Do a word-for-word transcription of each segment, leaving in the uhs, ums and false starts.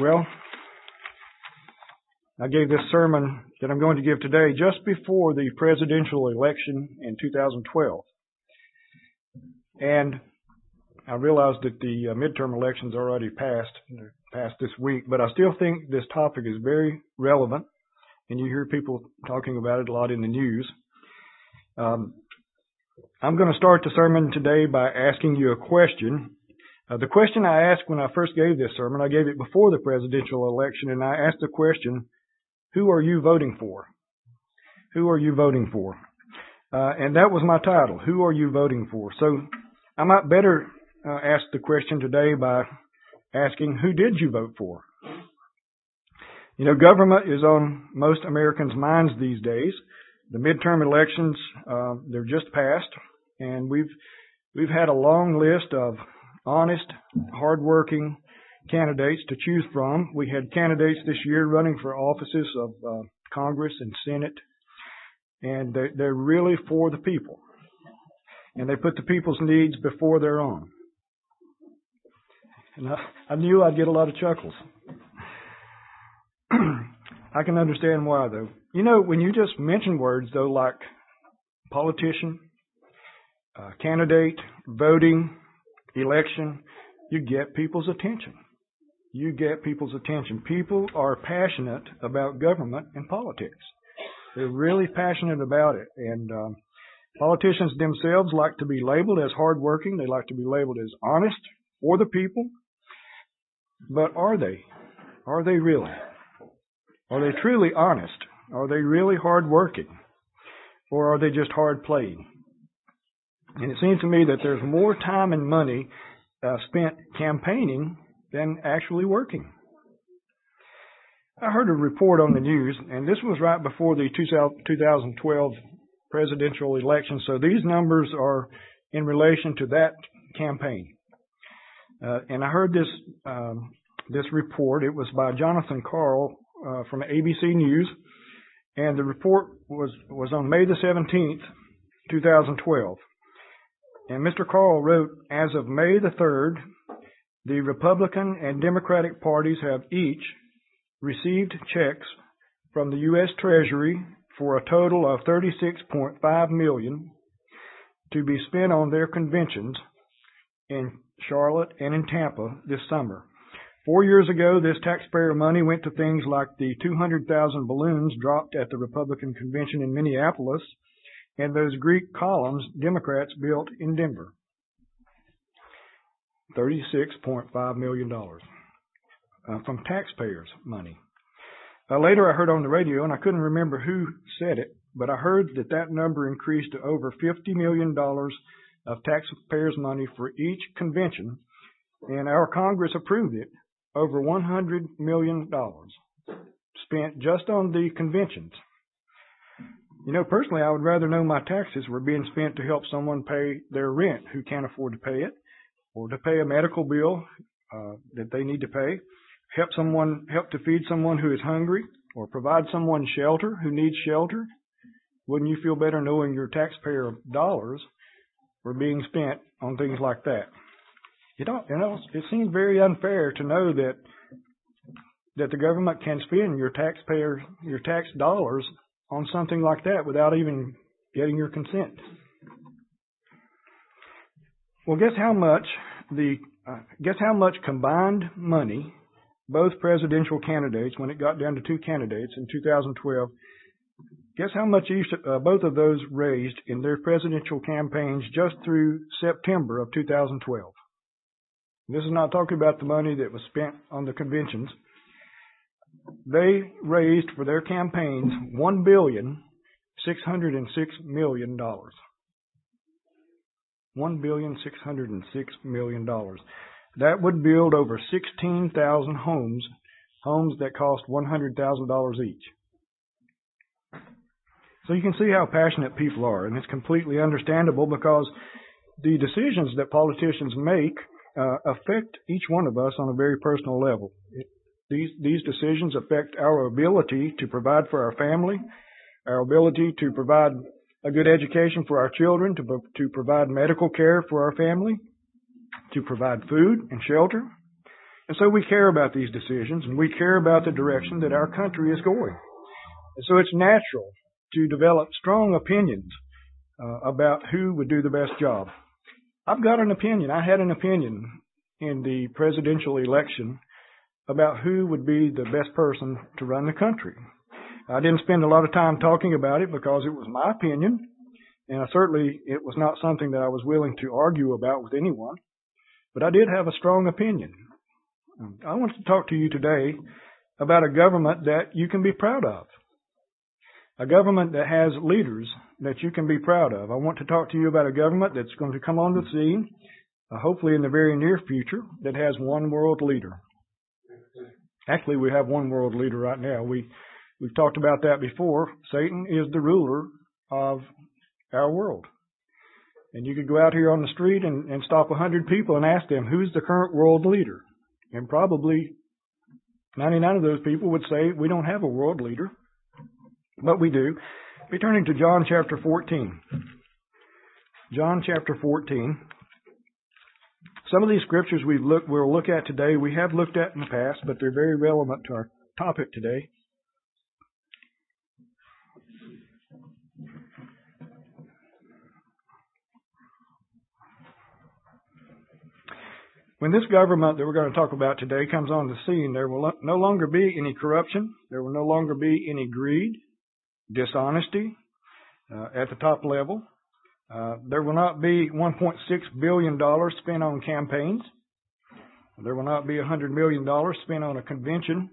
Well, I gave this sermon that I'm going to give today just before the presidential election in two thousand twelve. And I realized that the uh, midterm elections already passed, passed this week, but I still think this topic is very relevant, and you hear people talking about it a lot in the news. Um, I'm going to start the sermon today by asking you a question. Uh, the question I asked when I first gave this sermon, I gave it before the presidential election, and I asked the question, who are you voting for? Who are you voting for? Uh, and that was my title, who are you voting for? So I might better uh, ask the question today by asking, who did you vote for? You know, government is on most Americans' minds these days. The midterm elections, uh, they're just passed, and we've we've had a long list of honest, hardworking candidates to choose from. We had candidates this year running for offices of uh, Congress and Senate, and they're, they're really for the people. And they put the people's needs before their own. And I, I knew I'd get a lot of chuckles. I can understand why, though. You know, when you just mention words, though, like politician, uh, candidate, voting, election, you get people's attention. You get people's attention. People are passionate about government and politics. They're really passionate about it. And um, politicians themselves like to be labeled as hardworking. They like to be labeled as honest for the people. But are they? Are they really? Are they truly honest? Are they really hardworking? Or are they just hard playing? And it seems to me that there's more time and money uh, spent campaigning than actually working. I heard a report on the news, and this was right before the two thousand twelve presidential election, so these numbers are in relation to that campaign. Uh, and I heard this um, this report. It was by Jonathan Karl uh, from A B C News, and the report was, was on May the seventeenth, two thousand twelve. And Mister Karl wrote, as of May the third, the Republican and Democratic parties have each received checks from the U S Treasury for a total of thirty-six point five million dollars to be spent on their conventions in Charlotte and in Tampa this summer. Four years ago, this taxpayer money went to things like the two hundred thousand balloons dropped at the Republican convention in Minneapolis and those Greek columns Democrats built in Denver. thirty-six point five million dollars uh, from taxpayers' money. Uh, later I heard on the radio, and I couldn't remember who said it, but I heard that that number increased to over fifty million dollars of taxpayers' money for each convention, and our Congress approved it, over one hundred million dollars spent just on the conventions. You know, personally, I would rather know my taxes were being spent to help someone pay their rent who can't afford to pay it, or to pay a medical bill uh, that they need to pay, help someone, help to feed someone who is hungry, or provide someone shelter who needs shelter. Wouldn't you feel better knowing your taxpayer dollars were being spent on things like that? You know, you know, it seems very unfair to know that that the government can spend your taxpayer, your tax dollars on something like that without even getting your consent. Well, guess how much the uh, guess how much combined money both presidential candidates, when it got down to two candidates in two thousand twelve, guess how much each, uh, both of those raised in their presidential campaigns just through September of two thousand twelve. This is not talking about the money that was spent on the conventions. They raised for their campaigns one billion six hundred and six million dollars. One billion six hundred and six million dollars. That would build over sixteen thousand homes, homes that cost one hundred thousand dollars each. So you can see how passionate people are, and it's completely understandable because the decisions that politicians make uh, affect each one of us on a very personal level. It, these these decisions affect our ability to provide for our family, our ability to provide a good education for our children, to to provide medical care for our family, to provide food and shelter. And so we care about these decisions, and we care about the direction that our country is going. And so it's natural to develop strong opinions uh, about who would do the best job. I've got an opinion. I had an opinion in the presidential election about who would be the best person to run the country. I didn't spend a lot of time talking about it because it was my opinion, and I certainly it was not something that I was willing to argue about with anyone. But I did have a strong opinion. I want to talk to you today about a government that you can be proud of. A government that has leaders that you can be proud of. I want to talk to you about a government that's going to come on the scene, uh, hopefully in the very near future, that has one world leader. Actually, we have one world leader right now. We, we've talked about that before. Satan is the ruler of our world. And you could go out here on the street and, and stop a hundred people and ask them, who's the current world leader? And probably ninety-nine of those people would say, we don't have a world leader. But we do. Be turning to John chapter fourteen. John chapter fourteen. Some of these scriptures we've looked, we'll look at today, we have looked at in the past, but they're very relevant to our topic today. When this government that we're going to talk about today comes on the scene, there will no longer be any corruption. There will no longer be any greed, dishonesty uh, at the top level. Uh, there will not be one point six billion dollars spent on campaigns. There will not be one hundred million dollars spent on a convention.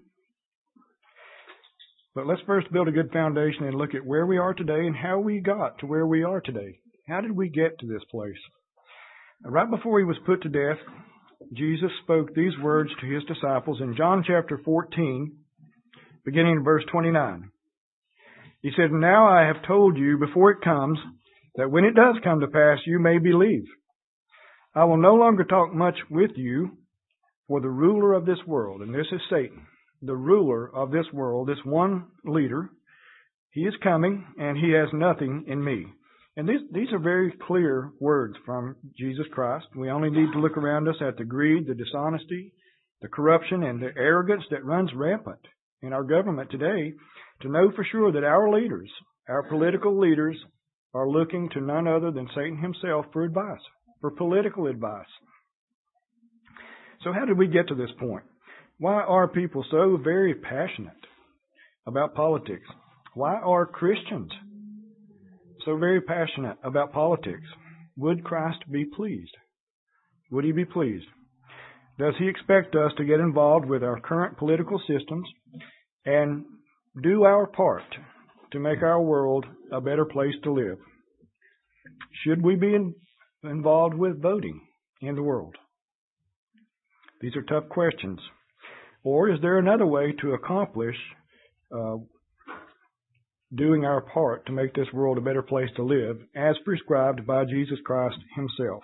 But let's first build a good foundation and look at where we are today and how we got to where we are today. How did we get to this place? Right before he was put to death, Jesus spoke these words to his disciples in John chapter fourteen, beginning in verse twenty-nine. He said, now I have told you before it comes, that when it does come to pass, you may believe. I will no longer talk much with you, for the ruler of this world, and this is Satan, the ruler of this world, this one leader, he is coming, and he has nothing in me. And these, these are very clear words from Jesus Christ. We only need to look around us at the greed, the dishonesty, the corruption, and the arrogance that runs rampant in our government today to know for sure that our leaders, our political leaders, are looking to none other than Satan himself for advice, for political advice. So how did we get to this point? Why are people so very passionate about politics? Why are Christians so very passionate about politics? Would Christ be pleased? Would he be pleased? Does he expect us to get involved with our current political systems and do our part to make our world a better place to live? Should we be in, involved with voting in the world? These are tough questions. Or is there another way to accomplish uh, doing our part to make this world a better place to live, as prescribed by Jesus Christ himself?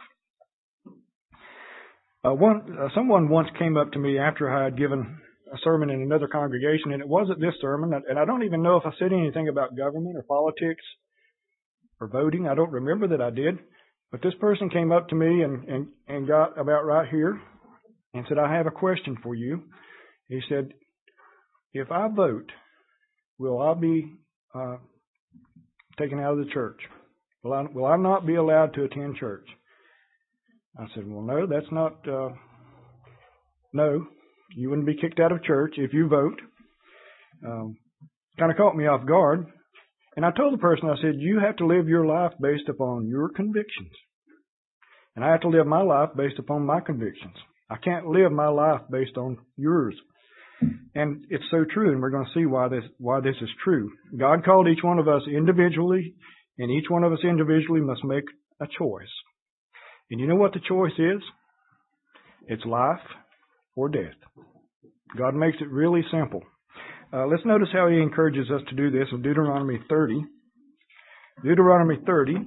Uh, one, uh, someone once came up to me after I had given a sermon in another congregation, and it wasn't this sermon, and I don't even know if I said anything about government or politics or voting. I don't remember that I did. But this person came up to me and, and, and got about right here and said, I have a question for you. He said, if I vote, will I be uh, taken out of the church? Will I, will I not be allowed to attend church? I said, well, no, that's not, uh, no, you wouldn't be kicked out of church if you vote. Um, kind of caught me off guard. And I told the person, I said, you have to live your life based upon your convictions. And I have to live my life based upon my convictions. I can't live my life based on yours. And it's so true, and we're going to see why this why this is true. God called each one of us individually, and each one of us individually must make a choice. And you know what the choice is? It's life or death. God makes it really simple. Uh, let's notice how he encourages us to do this in Deuteronomy thirty. Deuteronomy thirty.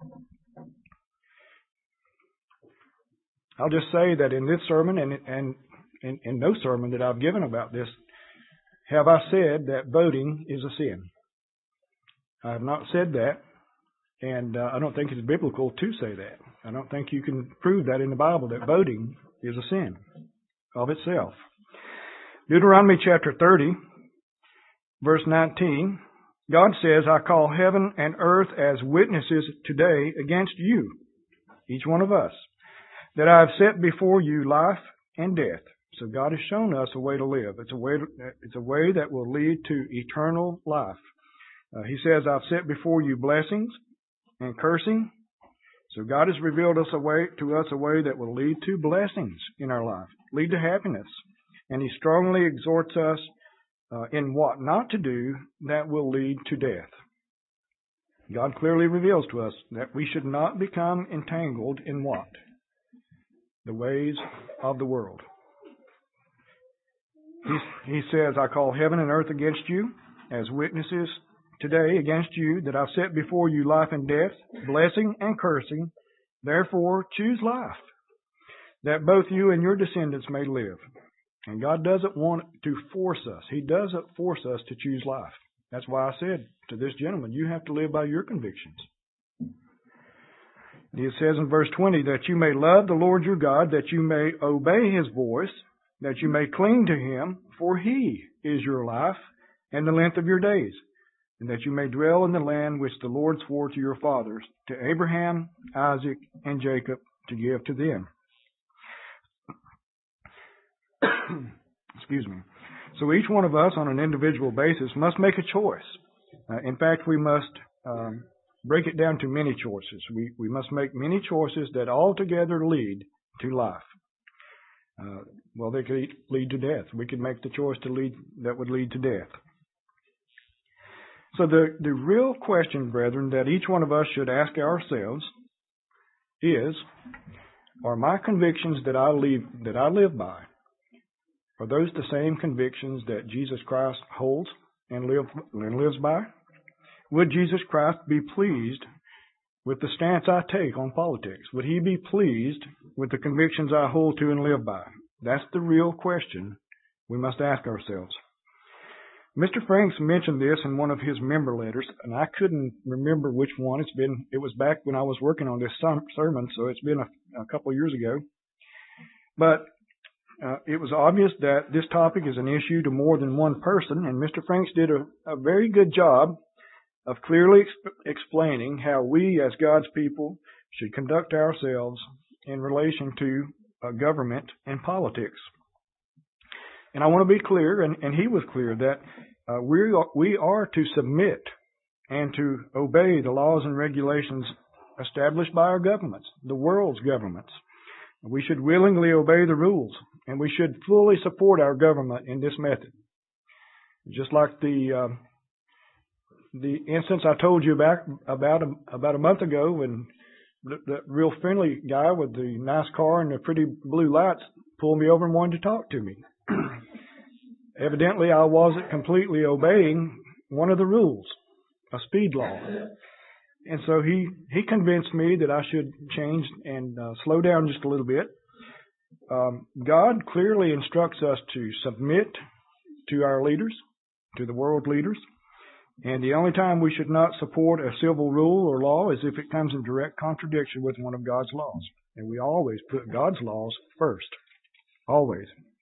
I'll just say that in this sermon and and in, in no sermon that I've given about this have I said that voting is a sin. I have not said that, and uh, I don't think it's biblical to say that. I don't think you can prove that in the Bible, that voting is a sin. of itself. Deuteronomy chapter thirty, verse nineteen, God says, I call heaven and earth as witnesses today against you, each one of us, that I have set before you life and death. So God has shown us a way to live. It's a way, it's a way that will lead to eternal life. Uh, he says, I've set before you blessings and cursing. So God has revealed us a way to us a way that will lead to blessings in our life, lead to happiness. And He strongly exhorts us uh, in what not to do that will lead to death. God clearly reveals to us that we should not become entangled in what? The ways of the world. He, he says, I call heaven and earth against you as witnesses today against you, that I've set before you life and death, blessing and cursing. Therefore, choose life, that both you and your descendants may live. And God doesn't want to force us. He doesn't force us to choose life. That's why I said to this gentleman, you have to live by your convictions. It says in verse twenty, that you may love the Lord your God, that you may obey His voice, that you may cling to Him, for He is your life and the length of your days, and that you may dwell in the land which the Lord swore to your fathers, to Abraham, Isaac, and Jacob, to give to them. Excuse me. So each one of us on an individual basis must make a choice. Uh, in fact, we must um, break it down to many choices. We, we must make many choices that altogether lead to life. Uh, well, they could lead to death. We could make the choice to lead that would lead to death. So the, the real question, brethren, that each one of us should ask ourselves is, are my convictions that I live, that I live by, are those the same convictions that Jesus Christ holds and, live, and lives by? Would Jesus Christ be pleased with the stance I take on politics? Would He be pleased with the convictions I hold to and live by? That's the real question we must ask ourselves. Mister Franks mentioned this in one of his member letters, and I couldn't remember which one. It's been, it was back when I was working on this sermon, so it's been a, a couple of years ago. But uh, it was obvious that this topic is an issue to more than one person, and Mister Franks did a, a very good job of clearly exp- explaining how we as God's people should conduct ourselves in relation to uh, government and politics. And I want to be clear, and, and he was clear, that uh, we, are, we are to submit and to obey the laws and regulations established by our governments, the world's governments. We should willingly obey the rules, and we should fully support our government in this method. Just like the uh, the instance I told you about about a, about a month ago, when the, the real friendly guy with the nice car and the pretty blue lights pulled me over and wanted to talk to me. Evidently, I wasn't completely obeying one of the rules, a speed law. And so he, he convinced me that I should change and uh, slow down just a little bit. Um, God clearly instructs us to submit to our leaders, to the world leaders. And the only time we should not support a civil rule or law is if it comes in direct contradiction with one of God's laws. And we always put God's laws first. Always.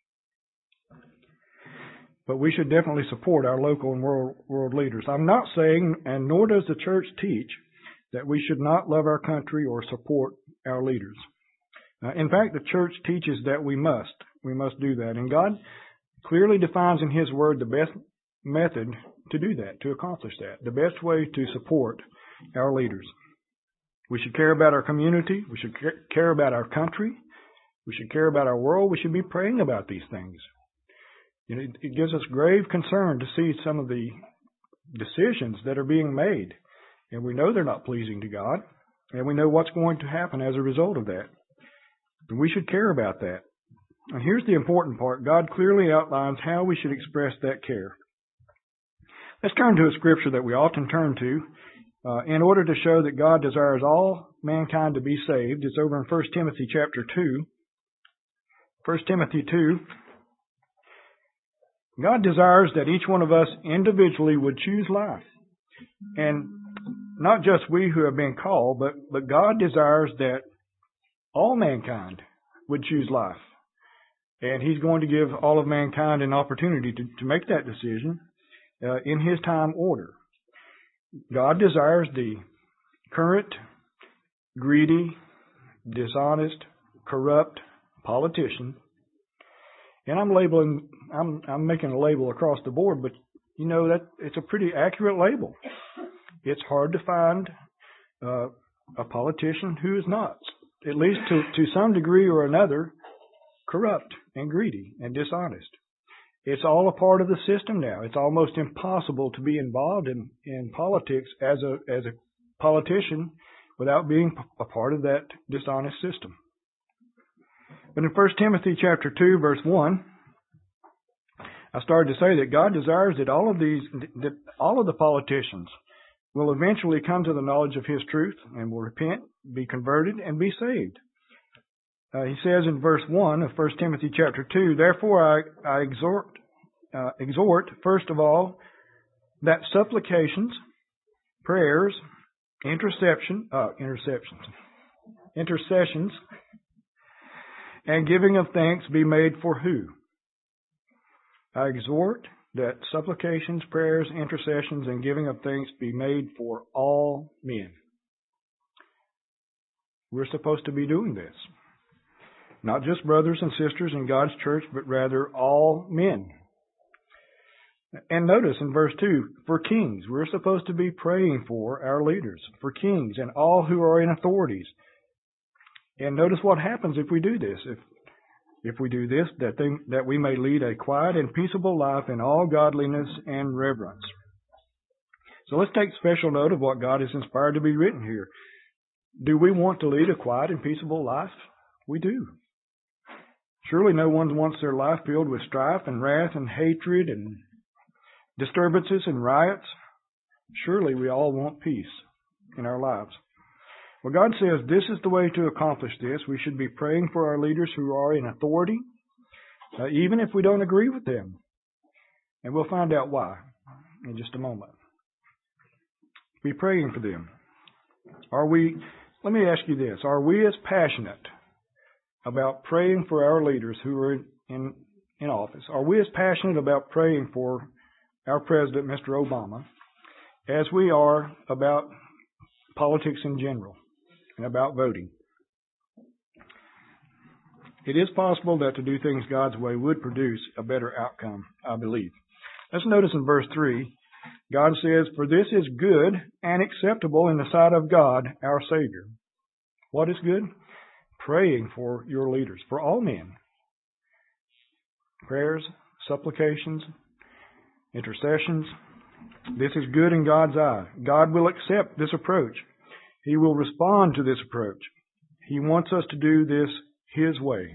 But we should definitely support our local and world, world leaders. I'm not saying, and nor does the church teach, that we should not love our country or support our leaders. Uh, in fact, the church teaches that we must. We must do that. And God clearly defines in His Word the best method to do that, to accomplish that, the best way to support our leaders. We should care about our community. We should care about our country. We should care about our world. We should be praying about these things. You know, it, it gives us grave concern to see some of the decisions that are being made. And we know they're not pleasing to God. And we know what's going to happen as a result of that. And we should care about that. And here's the important part. God clearly outlines how we should express that care. Let's turn to a scripture that we often turn to uh, in order to show that God desires all mankind to be saved. It's over in First Timothy chapter two. First Timothy two. God desires that each one of us individually would choose life. And not just we who have been called, but, but God desires that all mankind would choose life. And He's going to give all of mankind an opportunity to, to make that decision uh, in His time order. God desires the current, greedy, dishonest, corrupt politician. And I'm labeling, I'm, I'm making a label across the board, but you know that it's a pretty accurate label. It's hard to find uh, a politician who is not, at least to, to some degree or another, corrupt and greedy and dishonest. It's all a part of the system now. It's almost impossible to be involved in, in politics as a as a politician without being a part of that dishonest system. But in First Timothy chapter two, verse one, I started to say that God desires that all of these, that all of the politicians will eventually come to the knowledge of His truth and will repent, be converted, and be saved. Uh, he says in verse one of First Timothy chapter two, therefore I, I exhort, uh, exhort, first of all, that supplications, prayers, interception, uh, interceptions, intercessions, and giving of thanks be made for who? I exhort that supplications, prayers, intercessions, and giving of thanks be made for all men. We're supposed to be doing this. Not just brothers and sisters in God's church, but rather all men. And notice in verse two, for kings, we're supposed to be praying for our leaders, for kings and all who are in authorities. And notice what happens if we do this. If if we do this, that they, that we may lead a quiet and peaceable life in all godliness and reverence. So let's take special note of what God has inspired to be written here. Do we want to lead a quiet and peaceable life? We do. Surely no one wants their life filled with strife and wrath and hatred and disturbances and riots. Surely we all want peace in our lives. Well, God says this is the way to accomplish this. We should be praying for our leaders who are in authority, uh, even if we don't agree with them. And we'll find out why in just a moment. Be praying for them. Are we, let me ask you this, are we as passionate about praying for our leaders who are in, in, in office? Are we as passionate about praying for our president, Mister Obama, as we are about politics in general and about voting? It is possible that to do things God's way would produce a better outcome, I believe. Let's notice in verse three, God says, for this is good and acceptable in the sight of God, our Savior. What is good? Praying for your leaders, for all men. Prayers, supplications, intercessions. This is good in God's eye. God will accept this approach. He will respond to this approach. He wants us to do this His way.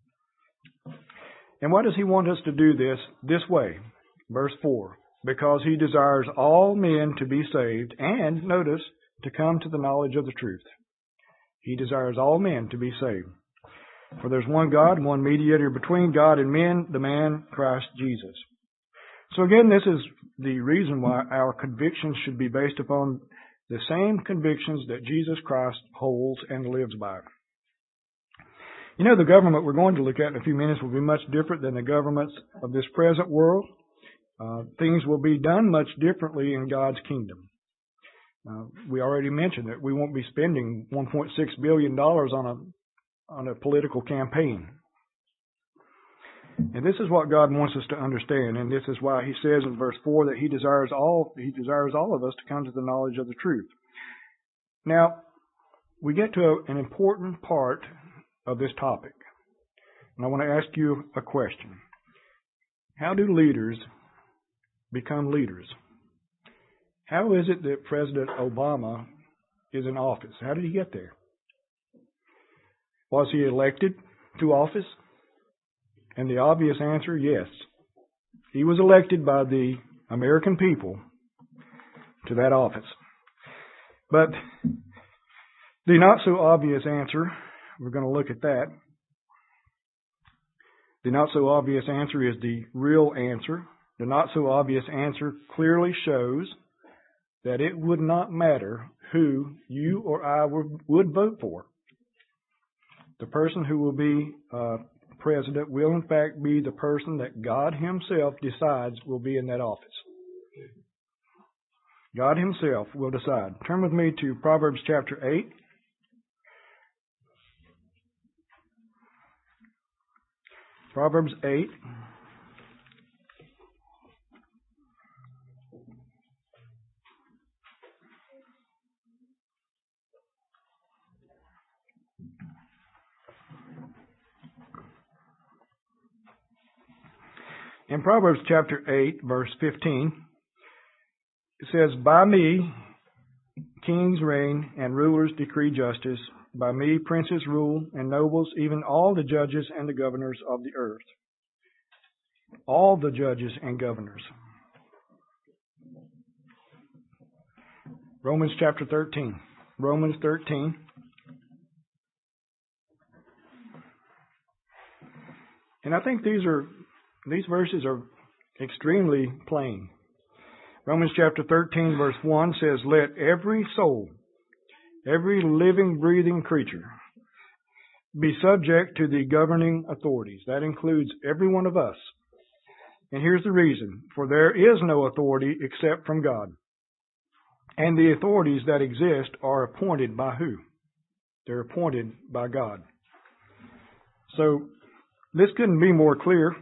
And why does He want us to do this this way? Verse four. Because He desires all men to be saved and, notice, to come to the knowledge of the truth. He desires all men to be saved. For there's one God, one mediator between God and men, the man Christ Jesus. So again, this is the reason why our convictions should be based upon the same convictions that Jesus Christ holds and lives by. You know, the government we're going to look at in a few minutes will be much different than the governments of this present world. Uh, things will be done much differently in God's kingdom. Uh, we already mentioned that we won't be spending one point six billion dollars on a on a political campaign. And this is what God wants us to understand, and this is why He says in verse four that He desires all He desires all of us to come to the knowledge of the truth. Now, we get to a, an important part of this topic, and I want to ask you a question. How do leaders become leaders? How is it that President Obama is in office? How did he get there? Was he elected to office? And the obvious answer, yes. He was elected by the American people to that office. But the not so obvious answer, we're going to look at that. The not so obvious answer is the real answer. The not so obvious answer clearly shows that it would not matter who you or I would, would vote for. The person who will be uh, president will in fact be the person that God himself decides will be in that office. God himself will decide. Turn with me to Proverbs chapter eight. Proverbs eight. In Proverbs chapter eight, verse fifteen, it says, "By me kings reign and rulers decree justice. By me princes rule and nobles, even all the judges and the governors of the earth." All the judges and governors. Romans chapter thirteen. Romans thirteen. And I think these are these verses are extremely plain. Romans chapter thirteen, verse one says, "Let every soul, every living, breathing creature, be subject to the governing authorities." That includes every one of us. And here's the reason. For there is no authority except from God. And the authorities that exist are appointed by who? They're appointed by God. So this couldn't be more clear.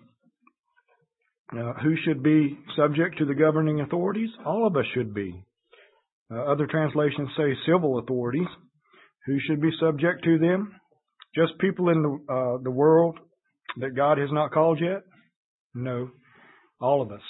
Uh, who should be subject to the governing authorities? All of us should be. Uh, other translations say civil authorities. Who should be subject to them? Just people in the uh, the world that God has not called yet? No, all of us.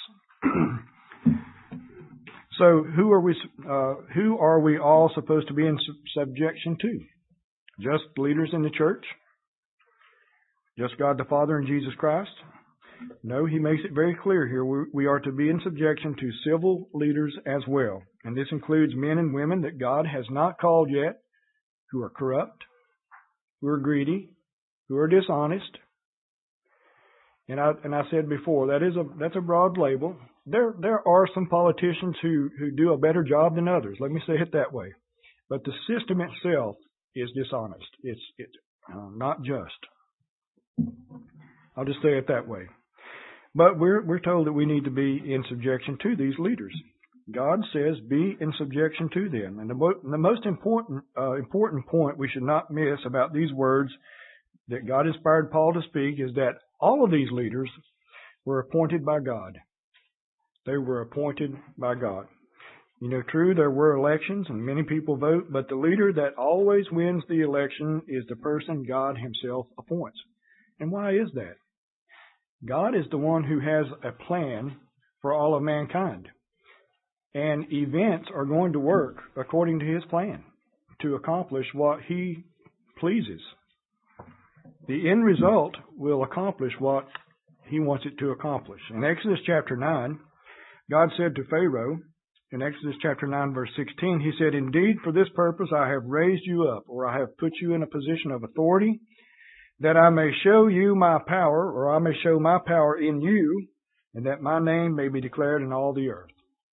So who are we? Uh, who are we all supposed to be in subjection to? Just leaders in the church? Just God the Father and Jesus Christ? No, he makes it very clear here. We, we are to be in subjection to civil leaders as well. And this includes men and women that God has not called yet, who are corrupt, who are greedy, who are dishonest. And I and I said before, that is a that's a broad label. There there are some politicians who, who do a better job than others. Let me say it that way. But the system itself is dishonest. It's it's uh, not just. I'll just say it that way. But we're we're told that we need to be in subjection to these leaders. God says, be in subjection to them. And the, mo- the most important uh, important point we should not miss about these words that God inspired Paul to speak is that all of these leaders were appointed by God. They were appointed by God. You know, true, there were elections and many people vote, but the leader that always wins the election is the person God himself appoints. And why is that? God is the one who has a plan for all of mankind. And events are going to work according to his plan to accomplish what he pleases. The end result will accomplish what he wants it to accomplish. In Exodus chapter nine, God said to Pharaoh, in Exodus chapter nine, verse sixteen, he said, "Indeed, for this purpose I have raised you up, or I have put you in a position of authority, that I may show you my power, or I may show my power in you, and that my name may be declared in all the earth."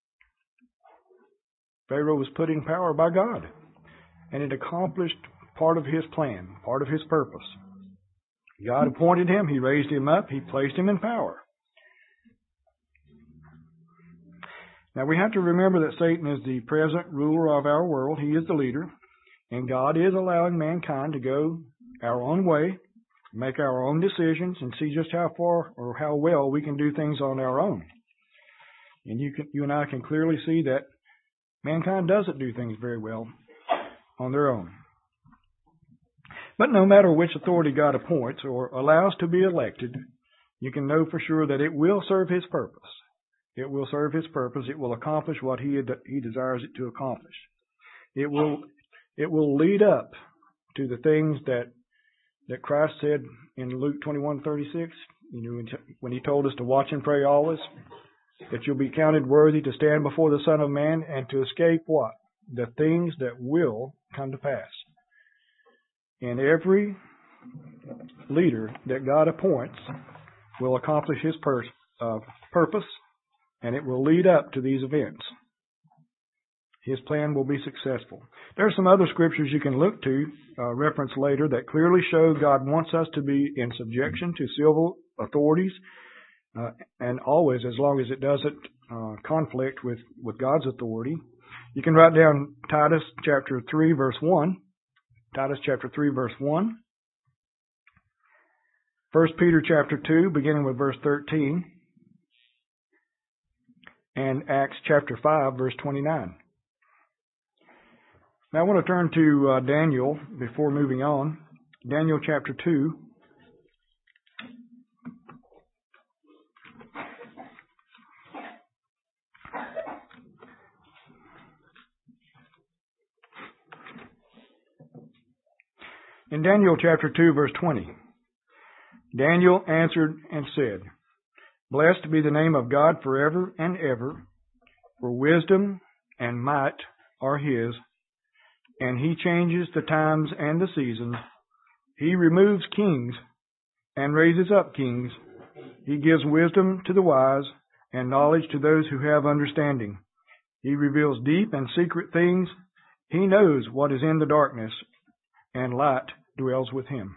Pharaoh was put in power by God, and it accomplished part of his plan, part of his purpose. God appointed him, he raised him up, he placed him in power. Now we have to remember that Satan is the present ruler of our world. He is the leader, and God is allowing mankind to go our own way, make our own decisions, and see just how far or how well we can do things on our own. And you can, you and I can clearly see that mankind doesn't do things very well on their own. But no matter which authority God appoints or allows to be elected, you can know for sure that it will serve his purpose. It will serve his purpose. It will accomplish what he he desires it to accomplish. It will it will lead up to the things that that Christ said in Luke twenty-one thirty-six. You know, when he told us to watch and pray always, that you'll be counted worthy to stand before the Son of Man and to escape what? The things that will come to pass. And every leader that God appoints will accomplish his pur- uh, purpose, and it will lead up to these events. His plan will be successful. There are some other scriptures you can look to, uh, reference later, that clearly show God wants us to be in subjection to civil authorities, uh, and always, as long as it doesn't uh, conflict with, with God's authority. You can write down Titus chapter three, verse one. Titus chapter three, verse one. First Peter chapter two, beginning with verse thirteen. And Acts chapter five, verse twenty-nine. Now I want to turn to uh, Daniel before moving on. Daniel chapter two. In Daniel chapter two, verse twenty, Daniel answered and said, Blessed be the name of God forever and ever, for wisdom and might are His, and He changes the times and the seasons. He removes kings and raises up kings. He gives wisdom to the wise and knowledge to those who have understanding. He reveals deep and secret things. He knows what is in the darkness, and light dwells with Him.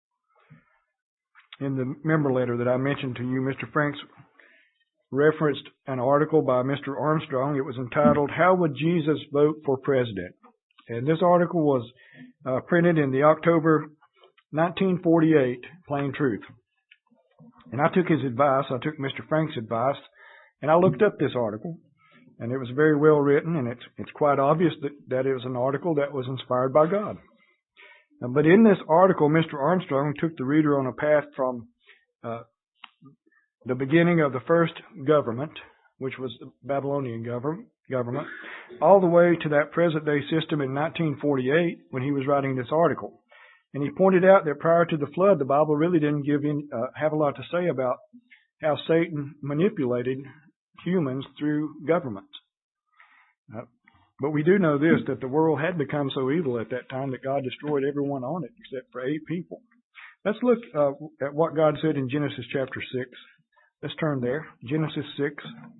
In the member letter that I mentioned to you, Mister Franks referenced an article by Mister Armstrong. It was entitled, How Would Jesus Vote for President? And this article was uh, printed in the October nineteen forty-eight Plain Truth. And I took his advice, I took Mister Franks' advice, and I looked up this article. And it was very well written, and it's, it's quite obvious that, that it was an article that was inspired by God. But in this article, Mister Armstrong took the reader on a path from uh, the beginning of the first government, which was the Babylonian government, government, all the way to that present-day system in nineteen forty-eight when he was writing this article. And he pointed out that prior to the flood, the Bible really didn't give in, uh, have a lot to say about how Satan manipulated humans through government. Uh, But we do know this, that the world had become so evil at that time that God destroyed everyone on it except for eight people. Let's look uh, at what God said in Genesis chapter six. Let's turn there. Genesis six.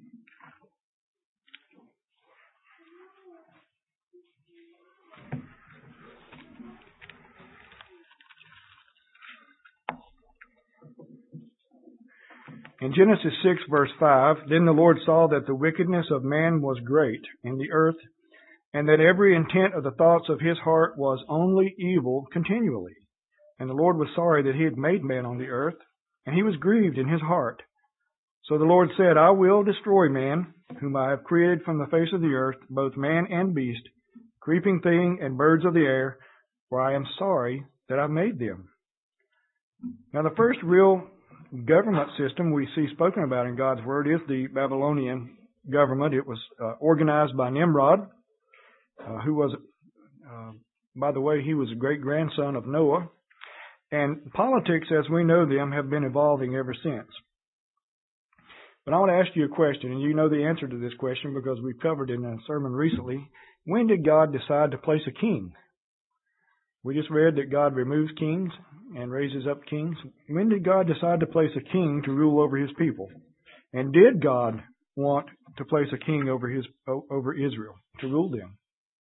In Genesis six, verse five, Then the Lord saw that the wickedness of man was great in the earth, and that every intent of the thoughts of his heart was only evil continually. And the Lord was sorry that He had made man on the earth, and He was grieved in His heart. So the Lord said, I will destroy man, whom I have created from the face of the earth, both man and beast, creeping thing and birds of the air, for I am sorry that I made them. Now the first real government system we see spoken about in God's Word is the Babylonian government. It was uh, organized by Nimrod, Uh, who was, uh, by the way, he was a great-grandson of Noah. And politics, as we know them, have been evolving ever since. But I want to ask you a question, and you know the answer to this question because we've covered it in a sermon recently. When did God decide to place a king? We just read that God removes kings and raises up kings. When did God decide to place a king to rule over His people? And did God want to place a king over his over Israel to rule them?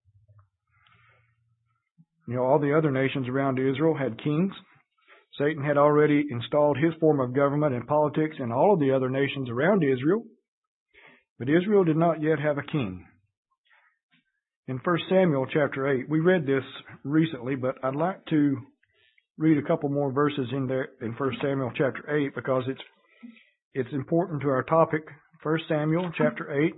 You know, all the other nations around Israel had kings. Satan had already installed his form of government and politics in all of the other nations around Israel. But Israel did not yet have a king. In First Samuel chapter eight, we read this recently, but I'd like to read a couple more verses in there in First Samuel chapter eight because it's it's important to our topic. First Samuel chapter eight.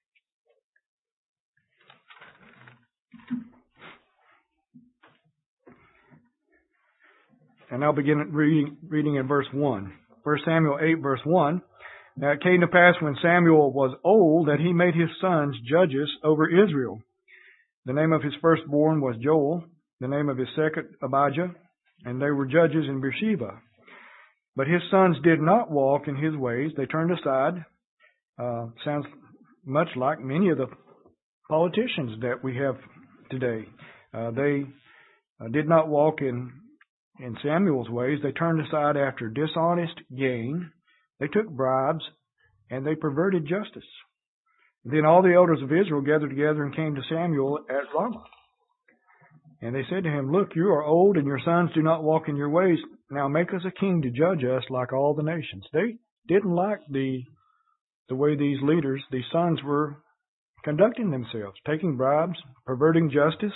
And I'll begin reading, reading in verse one. First Samuel eight, verse one. Now it came to pass when Samuel was old that he made his sons judges over Israel. The name of his firstborn was Joel, the name of his second Abijah, and they were judges in Beersheba. But his sons did not walk in his ways. They turned aside. Uh, sounds much like many of the politicians that we have today. Uh, they uh, did not walk in In Samuel's ways. They turned aside after dishonest gain. They took bribes, and they perverted justice. Then all the elders of Israel gathered together and came to Samuel at Ramah. And they said to him, Look, you are old, and your sons do not walk in your ways. Now make us a king to judge us like all the nations. They didn't like the the way these leaders, these sons, were conducting themselves, taking bribes, perverting justice.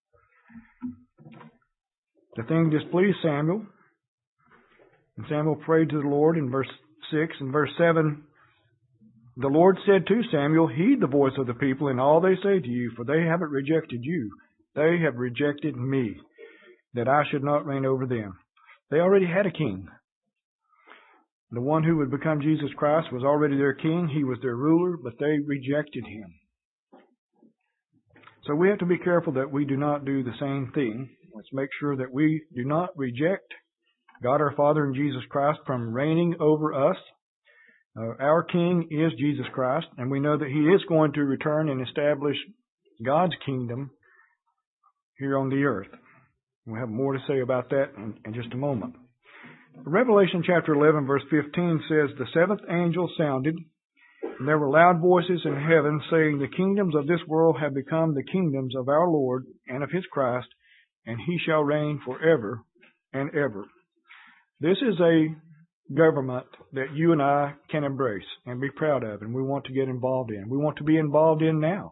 The thing displeased Samuel. And Samuel prayed to the Lord in verse six. And verse seven, the Lord said to Samuel, Heed the voice of the people in all they say to you, for they haven't rejected you. They have rejected me, that I should not reign over them. They already had a king. The one who would become Jesus Christ was already their king. He was their ruler, but they rejected him. So we have to be careful that we do not do the same thing. Let's make sure that we do not reject God our Father and Jesus Christ from reigning over us. Uh, our King is Jesus Christ, and we know that He is going to return and establish God's kingdom here on the earth. We'll have more to say about that in, in just a moment. Revelation chapter eleven, verse fifteen says, The seventh angel sounded, and there were loud voices in heaven saying, The kingdoms of this world have become the kingdoms of our Lord and of His Christ, and He shall reign forever and ever. This is a government that you and I can embrace and be proud of, and we want to get involved in. We want to be involved in now.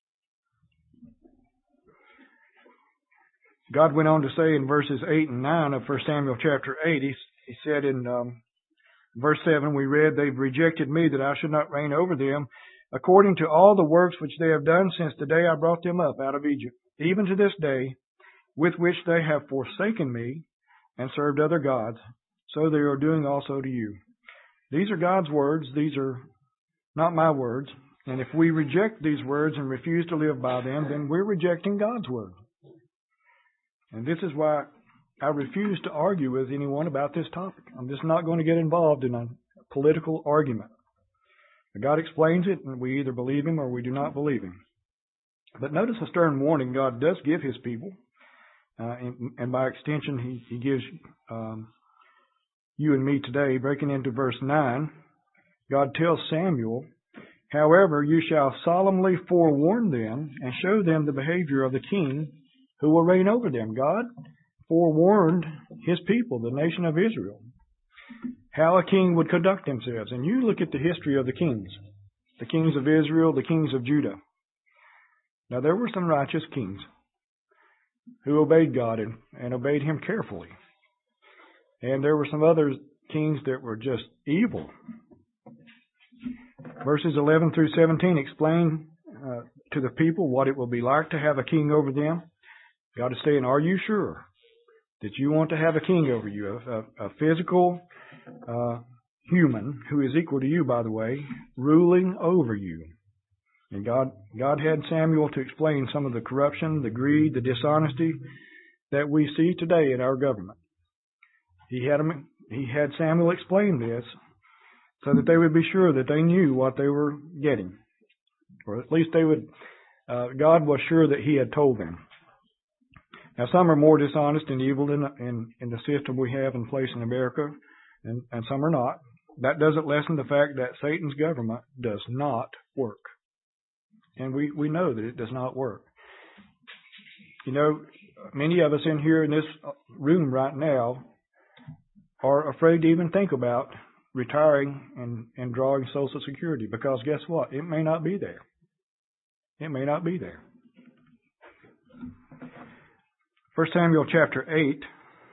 God went on to say in verses eight and nine of First Samuel chapter eight, He, he said in um, verse seven, we read, They've rejected me that I should not reign over them, according to all the works which they have done since the day I brought them up out of Egypt, even to this day, with which they have forsaken me and served other gods. So they are doing also to you. These are God's words. These are not my words. And if we reject these words and refuse to live by them, then we're rejecting God's word. And this is why I refuse to argue with anyone about this topic. I'm just not going to get involved in a political argument. God explains it, and we either believe Him or we do not believe Him. But notice a stern warning God does give His people. Uh, and, and by extension, He, he gives um, you and me today. Breaking into verse nine, God tells Samuel, However, you shall solemnly forewarn them and show them the behavior of the king who will reign over them. God forewarned His people, the nation of Israel, how a king would conduct themselves. And you look at the history of the kings, the kings of Israel, the kings of Judah. Now, there were some righteous kings who obeyed God and, and obeyed Him carefully. And there were some other kings that were just evil. Verses eleven through seventeen explain uh, to the people what it will be like to have a king over them. God is saying, are you sure that you want to have a king over you, a, a, a physical uh, human who is equal to you, by the way, ruling over you? And God, God had Samuel to explain some of the corruption, the greed, the dishonesty that we see today in our government. He had him, he had Samuel explain this so that they would be sure that they knew what they were getting, or at least they would. Uh, God was sure that He had told them. Now, some are more dishonest and evil in, in, in the system we have in place in America, and, and some are not. That doesn't lessen the fact that Satan's government does not work. And we, we know that it does not work. You know, many of us in here in this room right now are afraid to even think about retiring and, and drawing Social Security, because guess what? It may not be there. It may not be there. First Samuel chapter eight,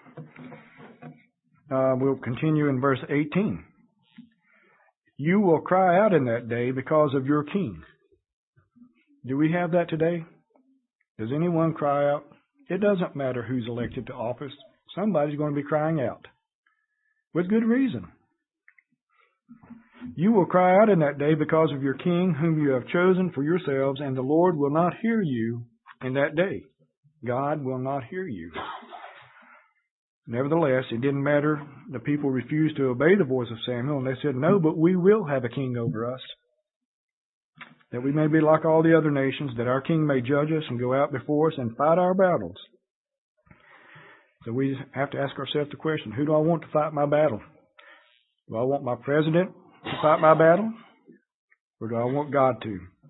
uh, we'll continue in verse eighteen. You will cry out in that day because of your king. Do we have that today? Does anyone cry out? It doesn't matter who's elected to office. Somebody's going to be crying out. With good reason. You will cry out in that day because of your king whom you have chosen for yourselves, and the Lord will not hear you in that day. God will not hear you. Nevertheless, it didn't matter. The people refused to obey the voice of Samuel, and they said, no, but we will have a king over us, that we may be like all the other nations, that our king may judge us and go out before us and fight our battles. So we have to ask ourselves the question, who do I want to fight my battle? Do I want my president to fight my battle? Or do I want God to?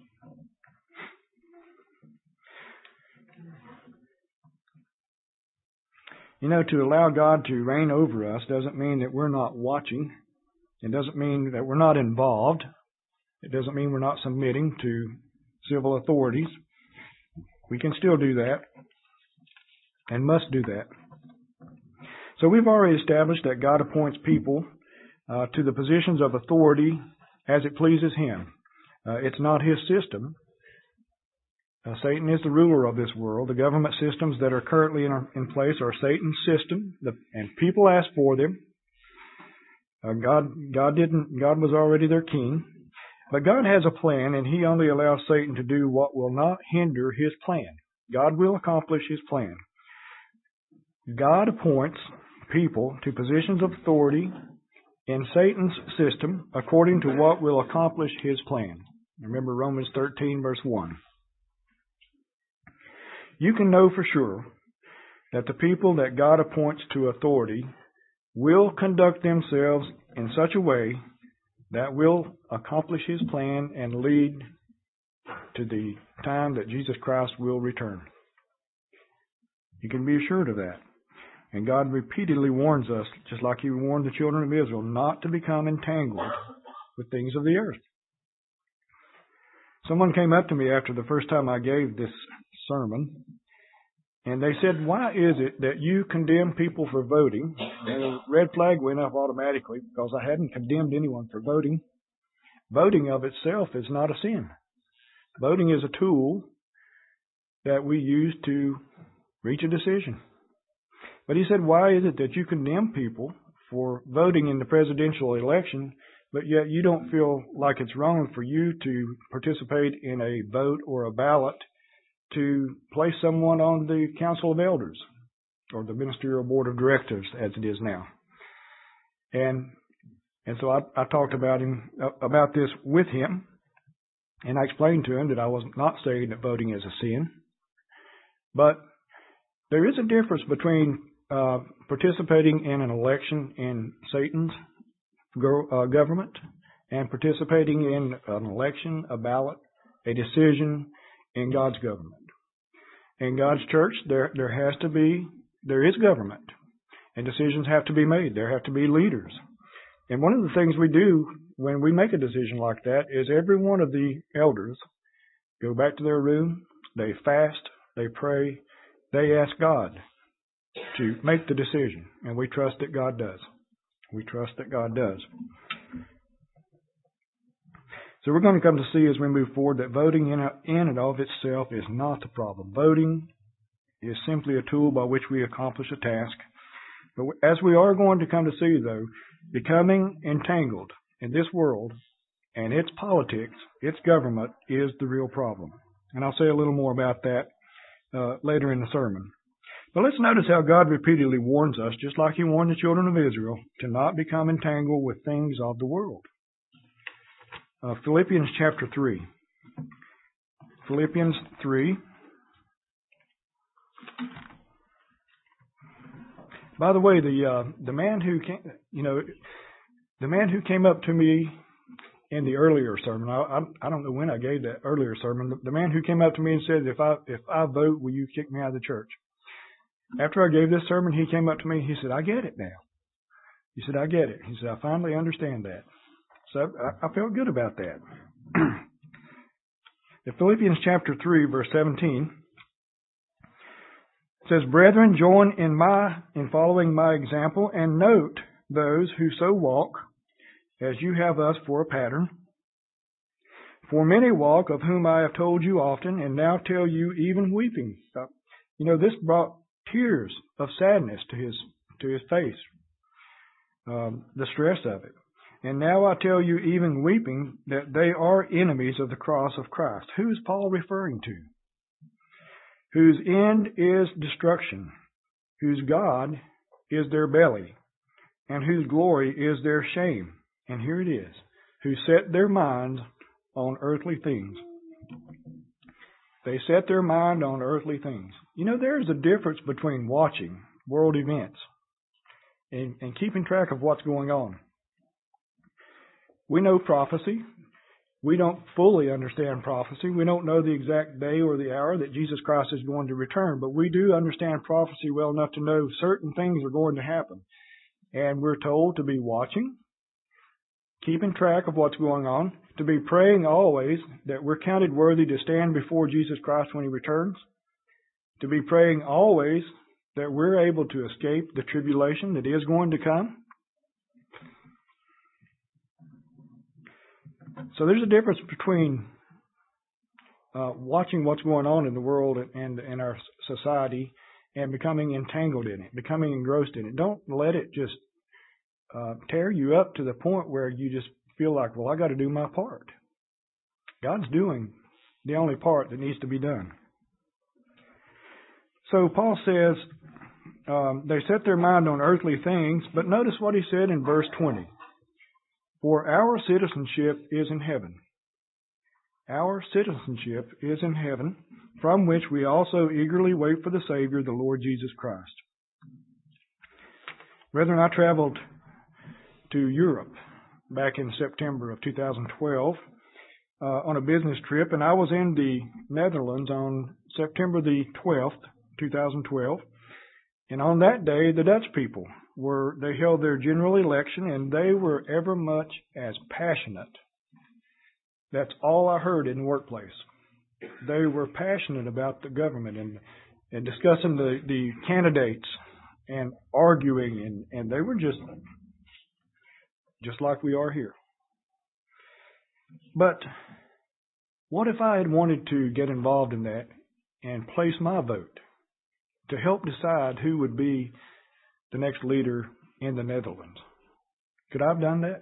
You know, to allow God to reign over us doesn't mean that we're not watching. It doesn't mean that we're not involved. It doesn't mean we're not submitting to civil authorities. We can still do that and must do that. So we've already established that God appoints people uh, to the positions of authority as it pleases Him. Uh, it's not His system. Uh, Satan is the ruler of this world. The government systems that are currently in, our, in place are Satan's system, the, and people ask for them. Uh, God, God didn't. God was already their king, but God has a plan, and He only allows Satan to do what will not hinder His plan. God will accomplish His plan. God appoints people to positions of authority in Satan's system according to what will accomplish His plan. Remember Romans thirteen, verse one. You can know for sure that the people that God appoints to authority will conduct themselves in such a way that will accomplish His plan and lead to the time that Jesus Christ will return. You can be assured of that. And God repeatedly warns us, just like He warned the children of Israel, not to become entangled with things of the earth. Someone came up to me after the first time I gave this sermon, and they said, "Why is it that you condemn people for voting?" And a red flag went up automatically because I hadn't condemned anyone for voting. Voting of itself is not a sin. Voting is a tool that we use to reach a decision. But he said, "Why is it that you condemn people for voting in the presidential election, but yet you don't feel like it's wrong for you to participate in a vote or a ballot to place someone on the Council of Elders or the Ministerial Board of Directors, as it is now?" And and so I, I talked about him about this with him, and I explained to him that I was not saying that voting is a sin, but there is a difference between uh, participating in an election in Satan's go, uh, government and participating in an election, a ballot, a decision in God's government. In God's church, there there has to be, there is government, and decisions have to be made. There have to be leaders. And one of the things we do when we make a decision like that is every one of the elders go back to their room, they fast, they pray, they ask God to make the decision, and we trust that God does. We trust that God does. So we're going to come to see as we move forward that voting in, in and of itself is not the problem. Voting is simply a tool by which we accomplish a task. But as we are going to come to see, though, becoming entangled in this world and its politics, its government, is the real problem. And I'll say a little more about that uh, later in the sermon. But let's notice how God repeatedly warns us, just like He warned the children of Israel, to not become entangled with things of the world. Uh, Philippians chapter three. Philippians three. By the way, the uh, the man who came, you know, the man who came up to me in the earlier sermon, I, I I don't know when I gave that earlier sermon. The, the man who came up to me and said, "If I if I vote, will you kick me out of the church?" After I gave this sermon, he came up to me and he said, "I get it now." He said, "I get it." He said, "I finally understand that." So I, I felt good about that. In Philippians chapter three, verse seventeen, it says, "Brethren, join in my in following my example, and note those who so walk, as you have us for a pattern. For many walk, of whom I have told you often, and now tell you even weeping." Uh, you know, this brought tears of sadness to his to his face, um, the stress of it. "And now I tell you, even weeping, that they are enemies of the cross of Christ." Who is Paul referring to? "Whose end is destruction, whose God is their belly, and whose glory is their shame." And here it is, "who set their minds on earthly things." They set their mind on earthly things. You know, there's a difference between watching world events and, and keeping track of what's going on. We know prophecy. We don't fully understand prophecy. We don't know the exact day or the hour that Jesus Christ is going to return, but we do understand prophecy well enough to know certain things are going to happen. And we're told to be watching, keeping track of what's going on, to be praying always that we're counted worthy to stand before Jesus Christ when He returns, to be praying always that we're able to escape the tribulation that is going to come. So there's a difference between uh, watching what's going on in the world and in our society and becoming entangled in it, becoming engrossed in it. Don't let it just uh, tear you up to the point where you just feel like, well, I got to do my part. God's doing the only part that needs to be done. So Paul says um, they set their mind on earthly things, but notice what he said in verse twenty. For our citizenship is in heaven. Our citizenship is in heaven, from which we also eagerly wait for the Savior, the Lord Jesus Christ. Brethren, I traveled to Europe back in September of two thousand twelve uh, on a business trip, and I was in the Netherlands on September the twelfth, two thousand twelve. And on that day, the Dutch people were, they held their general election, and they were ever much as passionate. That's all I heard in the workplace. They were passionate about the government and, and discussing the, the candidates and arguing, and, and they were just, just like we are here. But what if I had wanted to get involved in that and place my vote to help decide who would be the next leader in the Netherlands? Could I have done that?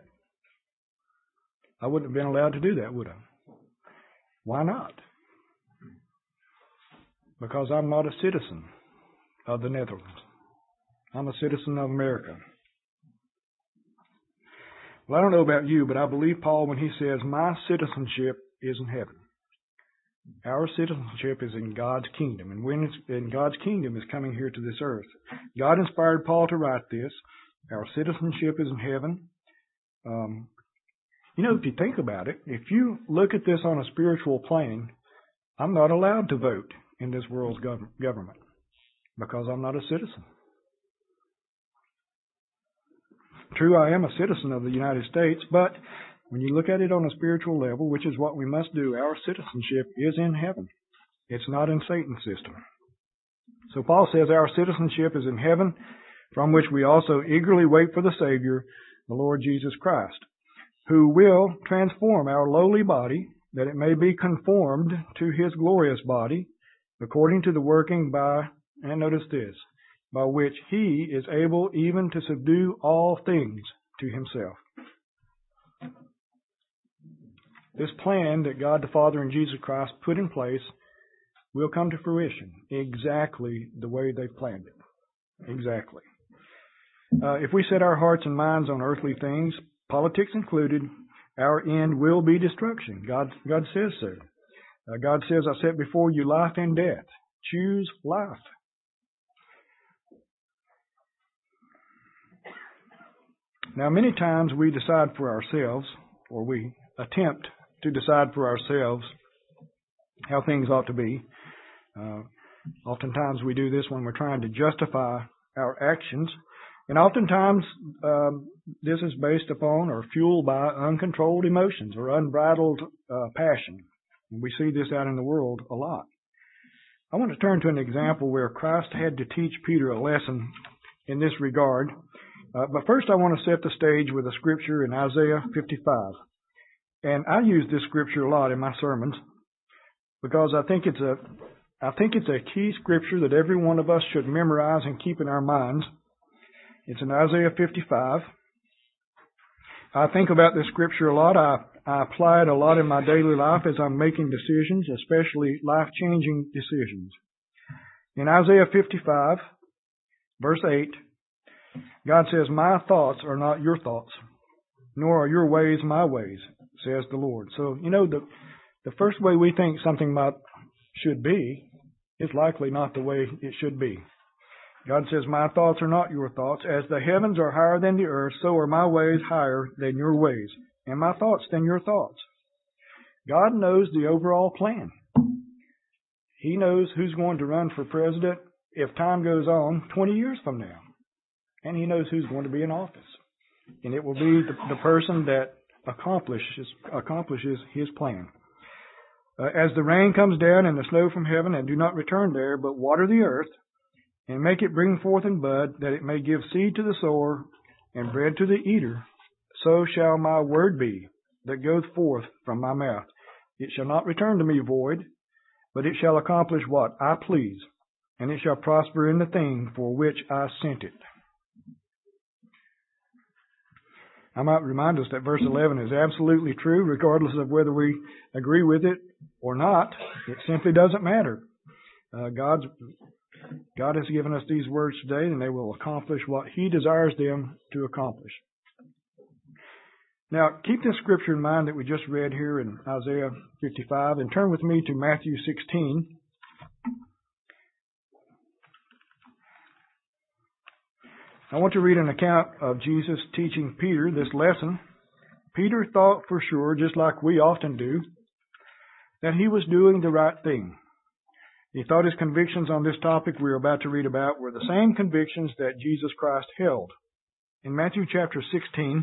I wouldn't have been allowed to do that, would I? Why not? Because I'm not a citizen of the Netherlands. I'm a citizen of America. Well, I don't know about you, but I believe Paul when he says, my citizenship is in heaven. Our citizenship is in God's kingdom, and when it's in God's kingdom is coming here to this earth. God inspired Paul to write this. Our citizenship is in heaven. Um, you know, if you think about it, if you look at this on a spiritual plane, I'm not allowed to vote in this world's gov- government because I'm not a citizen. True, I am a citizen of the United States, but when you look at it on a spiritual level, which is what we must do, our citizenship is in heaven. It's not in Satan's system. So Paul says our citizenship is in heaven, from which we also eagerly wait for the Savior, the Lord Jesus Christ, who will transform our lowly body, that it may be conformed to His glorious body, according to the working by, and notice this, by which He is able even to subdue all things to Himself. This plan that God the Father and Jesus Christ put in place will come to fruition exactly the way they planned it. Exactly. Uh, if we set our hearts and minds on earthly things, politics included, our end will be destruction. God, God says so. Uh, God says, I set before you life and death. Choose life. Now, many times we decide for ourselves, or we attempt to decide for ourselves how things ought to be. Uh, oftentimes we do this when we're trying to justify our actions. And oftentimes um, this is based upon or fueled by uncontrolled emotions or unbridled uh, passion. And we see this out in the world a lot. I want to turn to an example where Christ had to teach Peter a lesson in this regard. Uh, but first I want to set the stage with a scripture in Isaiah fifty-five. And I use this scripture a lot in my sermons because I think it's a, I think it's a key scripture that every one of us should memorize and keep in our minds. It's in Isaiah fifty-five. I think about this scripture a lot. I, I apply it a lot in my daily life as I'm making decisions, especially life-changing decisions. In Isaiah fifty-five, verse eight, God says, my thoughts are not your thoughts, nor are your ways my ways, says the Lord. So, you know, the the first way we think something might should be is likely not the way it should be. God says, my thoughts are not your thoughts. As the heavens are higher than the earth, so are my ways higher than your ways, and my thoughts than your thoughts. God knows the overall plan. He knows who's going to run for president if time goes on twenty years from now. And He knows who's going to be in office. And it will be the, the person that accomplishes accomplishes His plan. Uh, as the rain comes down and the snow from heaven, and do not return there, but water the earth, and make it bring forth in bud, that it may give seed to the sower, and bread to the eater, so shall my word be that goeth forth from my mouth. It shall not return to me void, but it shall accomplish what I please, and it shall prosper in the thing for which I sent it. I might remind us that verse eleven is absolutely true, regardless of whether we agree with it or not. It simply doesn't matter. Uh, God's, God has given us these words today, and they will accomplish what He desires them to accomplish. Now, keep this scripture in mind that we just read here in Isaiah fifty-five, and turn with me to Matthew sixteen. I want to read an account of Jesus teaching Peter this lesson. Peter thought for sure, just like we often do, that he was doing the right thing. He thought his convictions on this topic we are about to read about were the same convictions that Jesus Christ held. In Matthew chapter sixteen,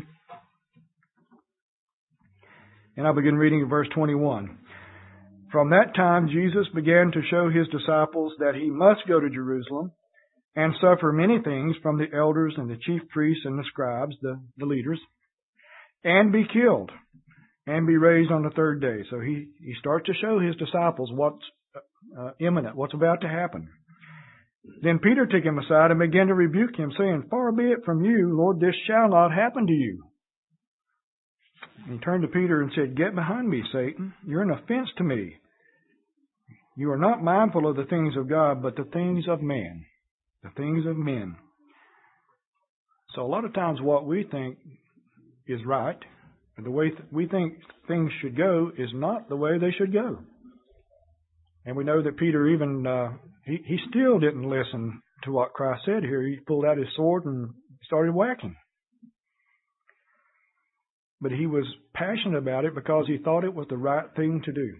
and I'll begin reading at verse twenty-one. From that time Jesus began to show His disciples that He must go to Jerusalem and suffer many things from the elders and the chief priests and the scribes, the, the leaders, and be killed, and be raised on the third day. So he, he starts to show His disciples what's uh, imminent, what's about to happen. Then Peter took Him aside and began to rebuke Him, saying, Far be it from you, Lord, this shall not happen to you. And he turned to Peter and said, Get behind me, Satan. You're an offense to me. You are not mindful of the things of God, but the things of man. The things of men. So a lot of times what we think is right, and the way th- we think things should go, is not the way they should go. And we know that Peter even, uh, he, he still didn't listen to what Christ said here. He pulled out his sword and started whacking. But he was passionate about it because he thought it was the right thing to do.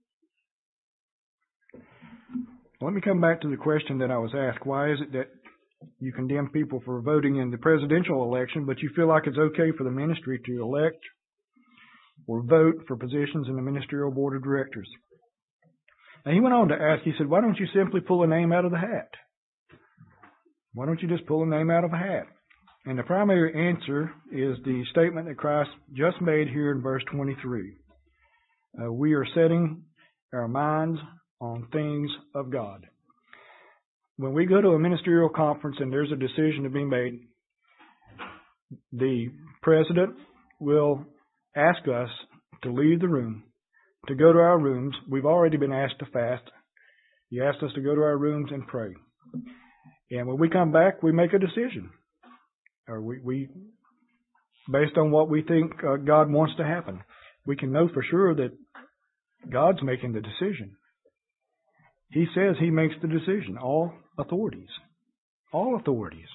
Let me come back to the question that I was asked. Why is it that you condemn people for voting in the presidential election, but you feel like it's okay for the ministry to elect or vote for positions in the ministerial board of directors? And he went on to ask, he said, why don't you simply pull a name out of the hat? Why don't you just pull a name out of a hat? And the primary answer is the statement that Christ just made here in verse twenty-three. Uh, we are setting our minds on things of God. When we go to a ministerial conference and there's a decision to be made, the president will ask us to leave the room, to go to our rooms. We've already been asked to fast. He asked us to go to our rooms and pray. And when we come back, we make a decision. Or we, we based on what we think uh, God wants to happen. We can know for sure that God's making the decision. He says He makes the decision. All authorities. All authorities.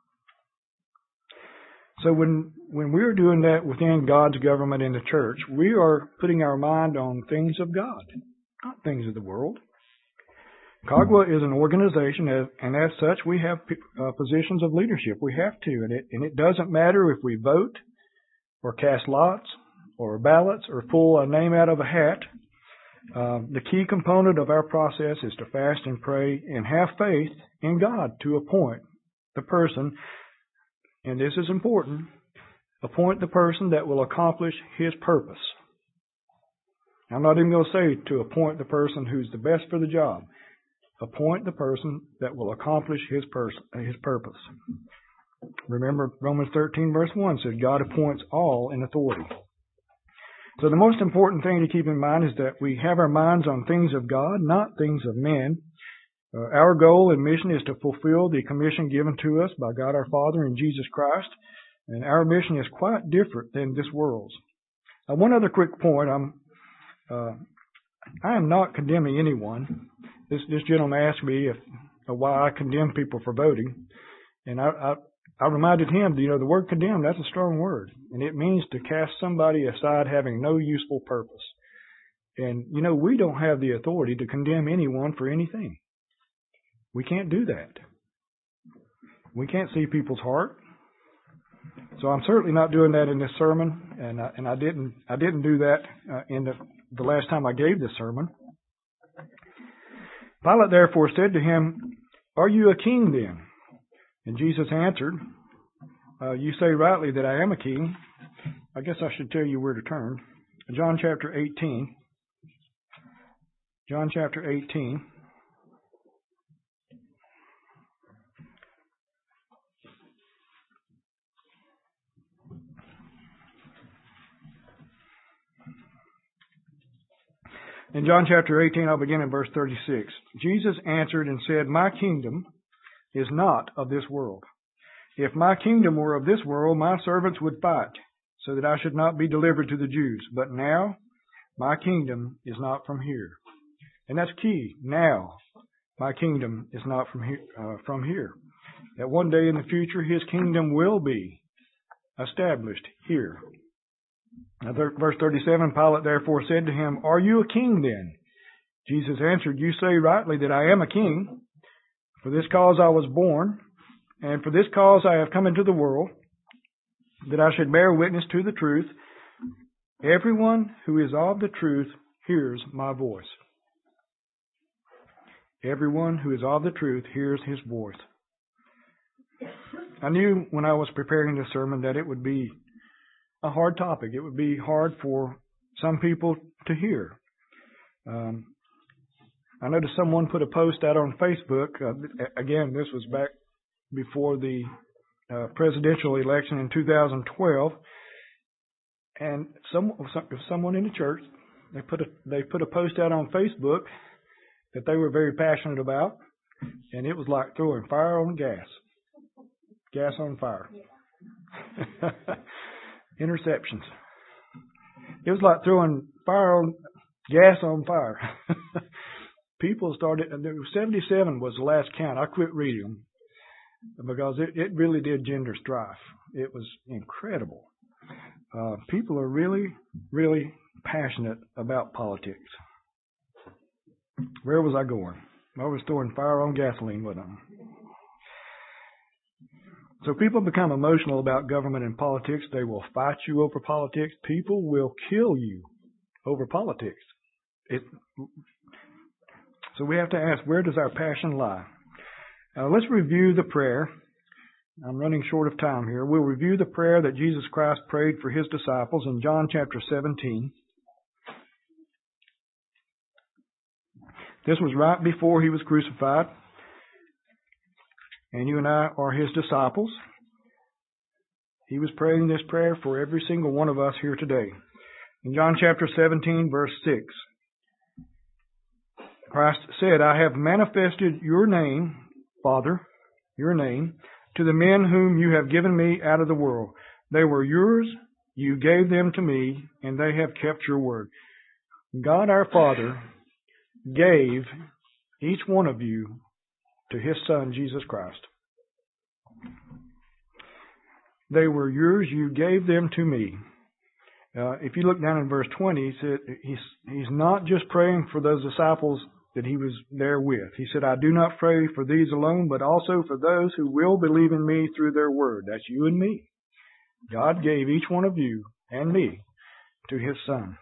So when, when we're doing that within God's government in the church, we are putting our mind on things of God, not things of the world. C A G W A is an organization, and as such, we have uh, positions of leadership. We have to, and it, and it doesn't matter if we vote or cast lots or ballots or pull a name out of a hat. Uh, the key component of our process is to fast and pray and have faith in God to appoint the person, and this is important, appoint the person that will accomplish His purpose. I'm not even going to say to appoint the person who's the best for the job. Appoint the person that will accomplish his, pers- his purpose. Remember, Romans thirteen verse one said God appoints all in authority. So the most important thing to keep in mind is that we have our minds on things of God, not things of men. Uh, our goal and mission is to fulfill the commission given to us by God our Father and Jesus Christ. And our mission is quite different than this world's. Uh, one other quick point. I'm, uh, I am not condemning anyone. This, this gentleman asked me if, uh, why I condemn people for voting. And I, I, I reminded him, you know, the word condemn, that's a strong word. And it means to cast somebody aside having no useful purpose. And, you know, we don't have the authority to condemn anyone for anything. We can't do that. We can't see people's heart. So I'm certainly not doing that in this sermon, and I, and I didn't I didn't do that uh, in the, the last time I gave this sermon. Pilate therefore said to him, "Are you a king then?" And Jesus answered, uh, "You say rightly that I am a king." I guess I should tell you where to turn. John chapter eighteen. John chapter eighteen. In John chapter eighteen, I'll begin in verse thirty-six. Jesus answered and said, "My kingdom is not of this world. If my kingdom were of this world, my servants would fight, so that I should not be delivered to the Jews. But now, my kingdom is not from here." And that's key. Now, my kingdom is not from here. Uh, from here. That one day in the future, his kingdom will be established here. Now, verse thirty-seven, Pilate therefore said to him, "Are you a king then?" Jesus answered, "You say rightly that I am a king. For this cause I was born, and for this cause I have come into the world, that I should bear witness to the truth. Everyone who is of the truth hears my voice." Everyone who is of the truth hears his voice. I knew when I was preparing this sermon that it would be a hard topic. It would be hard for some people to hear. Um, I noticed someone put a post out on Facebook. Uh, again, this was back before the uh, presidential election in two thousand twelve, and some, someone in the church they put a they put a post out on Facebook that they were very passionate about, and it was like throwing fire on gas, gas on fire. Interceptions. It was like throwing fire on gas on fire. People started, seventy-seven was the last count. I quit reading them because it, it really did gender strife. It was incredible. Uh, people are really, really passionate about politics. Where was I going? I was throwing fire on gasoline with them. So people become emotional about government and politics. They will fight you over politics. People will kill you over politics. It, so we have to ask, where does our passion lie? Now let's review the prayer. I'm running short of time here. We'll review the prayer that Jesus Christ prayed for his disciples in John chapter seventeen. This was right before he was crucified. And you and I are his disciples. He was praying this prayer for every single one of us here today. In John chapter seventeen, verse six, Christ said, "I have manifested your name, Father, your name, to the men whom you have given me out of the world. They were yours, you gave them to me, and they have kept your word." God our Father gave each one of you to his Son, Jesus Christ. They were yours, you gave them to me. Uh, if you look down in verse twenty, he said he's, he's not just praying for those disciples that he was there with. He said, "I do not pray for these alone, but also for those who will believe in me through their word." That's you and me. God gave each one of you and me to his Son.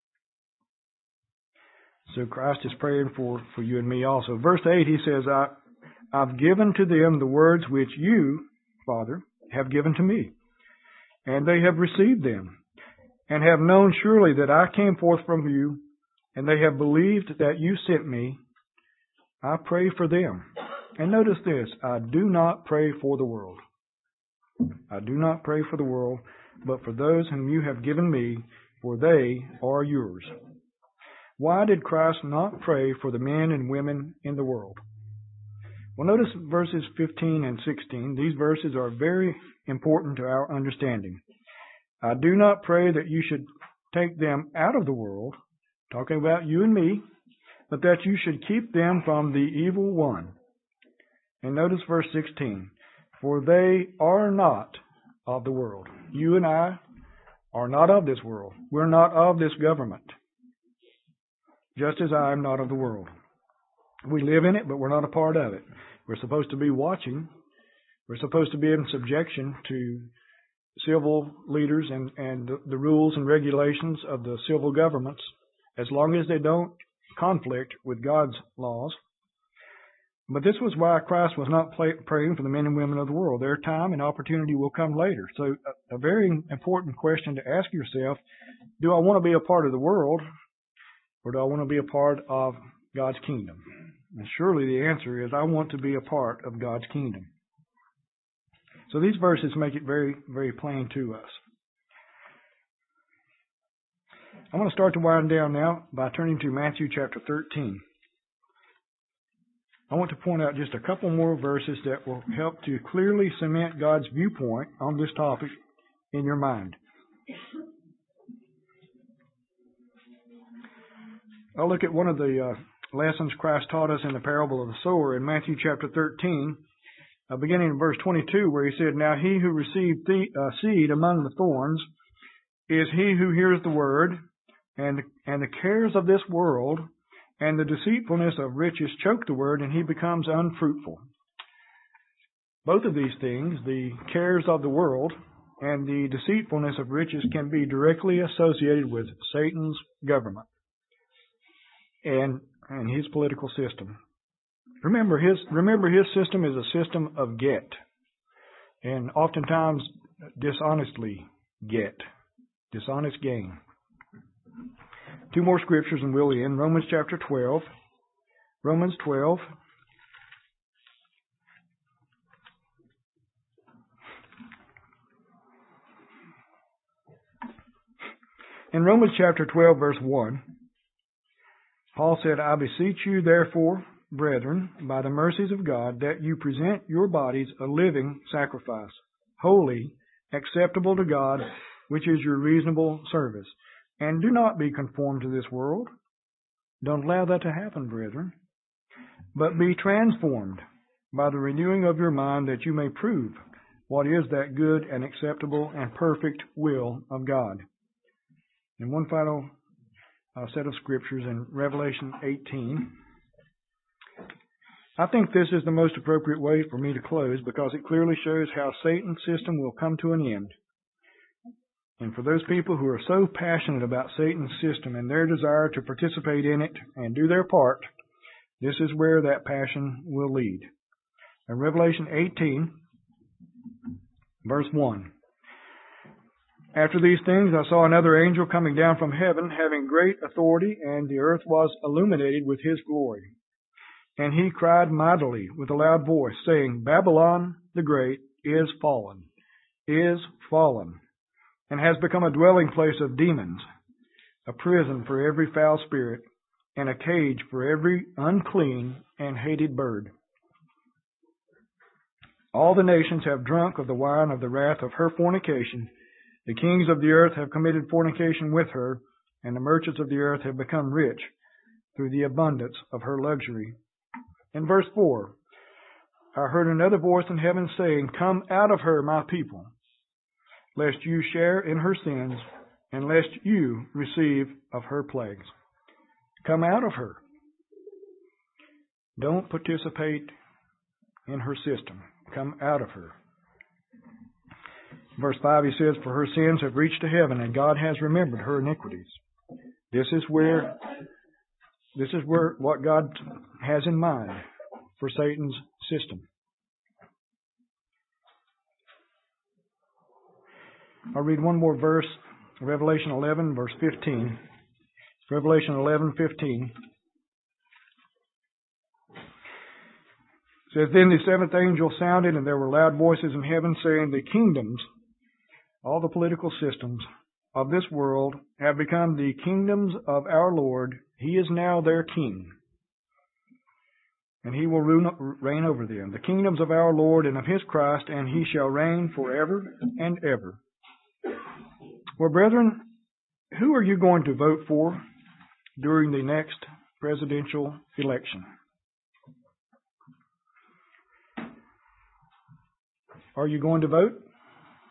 So Christ is praying for, for you and me also. Verse eight, he says, I, I've given to them the words which you, Father, have given to me, and they have received them, and have known surely that I came forth from you, and they have believed that you sent me. I pray for them. And notice this, I do not pray for the world. I do not pray for the world, but for those whom you have given me, for they are yours. Why did Christ not pray for the men and women in the world? Well, notice verses fifteen and sixteen. These verses are very important to our understanding. I do not pray that you should take them out of the world, talking about you and me, but that you should keep them from the evil one. And notice verse sixteen. For they are not of the world. You and I are not of this world. We're not of this government. just as I am not of the world. We live in it, but we're not a part of it. We're supposed to be watching. We're supposed to be in subjection to civil leaders and, and the, the rules and regulations of the civil governments, as long as they don't conflict with God's laws. But this was why Christ was not play, praying for the men and women of the world. Their time and opportunity will come later. So a, a very important question to ask yourself, do I want to be a part of the world, or do I want to be a part of God's kingdom? And surely the answer is I want to be a part of God's kingdom. So these verses make it very, very plain to us. I want to start to wind down now by turning to Matthew chapter thirteen. I want to point out just a couple more verses that will help to clearly cement God's viewpoint on this topic in your mind. I'll look at one of the uh, lessons Christ taught us in the parable of the sower in Matthew chapter thirteen, uh, beginning in verse twenty-two, where he said, "Now he who received the, uh, seed among the thorns is he who hears the word, and, and the cares of this world and the deceitfulness of riches choke the word, and he becomes unfruitful." Both of these things, the cares of the world and the deceitfulness of riches, can be directly associated with Satan's government and and his political system. Remember, his remember his system is a system of get, and oftentimes dishonestly get, dishonest gain. Two more scriptures and we'll end. Romans chapter twelve. Romans twelve. In Romans chapter twelve, verse one, Paul said, "I beseech you, therefore, brethren, by the mercies of God, that you present your bodies a living sacrifice, holy, acceptable to God, which is your reasonable service. And do not be conformed to this world." Don't allow that to happen, brethren. "But be transformed by the renewing of your mind, that you may prove what is that good and acceptable and perfect will of God." And one final uh, set of scriptures in Revelation eighteen. I think this is the most appropriate way for me to close, because it clearly shows how Satan's system will come to an end. And for those people who are so passionate about Satan's system and their desire to participate in it and do their part, this is where that passion will lead. In Revelation eighteen, verse one. "After these things I saw another angel coming down from heaven, having great authority, and the earth was illuminated with his glory. And he cried mightily with a loud voice, saying, Babylon the Great is fallen, is fallen, and has become a dwelling place of demons, a prison for every foul spirit, and a cage for every unclean and hated bird. All the nations have drunk of the wine of the wrath of her fornication. The kings of the earth have committed fornication with her, and the merchants of the earth have become rich through the abundance of her luxury." In verse four, "I heard another voice in heaven saying, Come out of her, my people, lest you share in her sins, and lest you receive of her plagues." Come out of her. Don't participate in her system. Come out of her. Verse five, he says, "For her sins have reached to heaven, and God has remembered her iniquities." This is where, this is where what God has in mind for Satan's system. I'll read one more verse, Revelation eleven, verse fifteen. Revelation eleven, fifteen. It says, "Then the seventh angel sounded, and there were loud voices in heaven saying, The kingdoms," all the political systems of this world, "have become the kingdoms of our Lord. He is now their king, and he will reign over them. The kingdoms of our Lord and of his Christ, and he shall reign forever and ever." Well, brethren, who are you going to vote for during the next presidential election? Are you going to vote?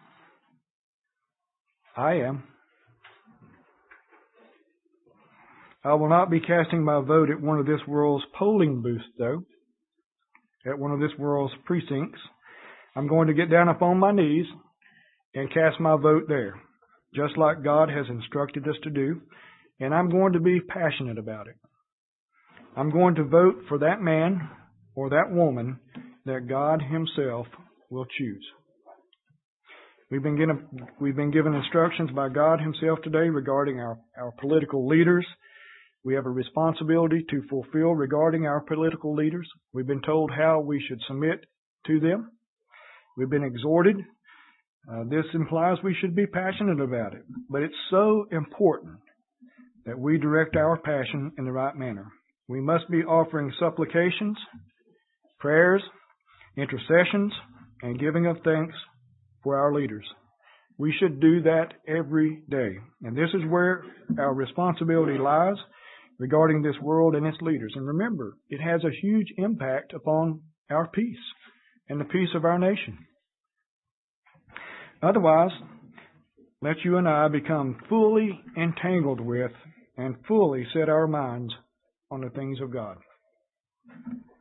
I am. I will not be casting my vote at one of this world's polling booths, though, at one of this world's precincts. I'm going to get down upon my knees and cast my vote there, just like God has instructed us to do, and I'm going to be passionate about it. I'm going to vote for that man or that woman that God Himself will choose. We've been given, we've been given instructions by God Himself today regarding our, our political leaders. We have a responsibility to fulfill regarding our political leaders. We've been told how we should submit to them. We've been exhorted. Uh, this implies we should be passionate about it. But it's so important that we direct our passion in the right manner. We must be offering supplications, prayers, intercessions, and giving of thanks for our leaders. We should do that every day. And this is where our responsibility lies regarding this world and its leaders. And remember, it has a huge impact upon our peace and the peace of our nation. Otherwise, let you and I become fully entangled with and fully set our minds on the things of God.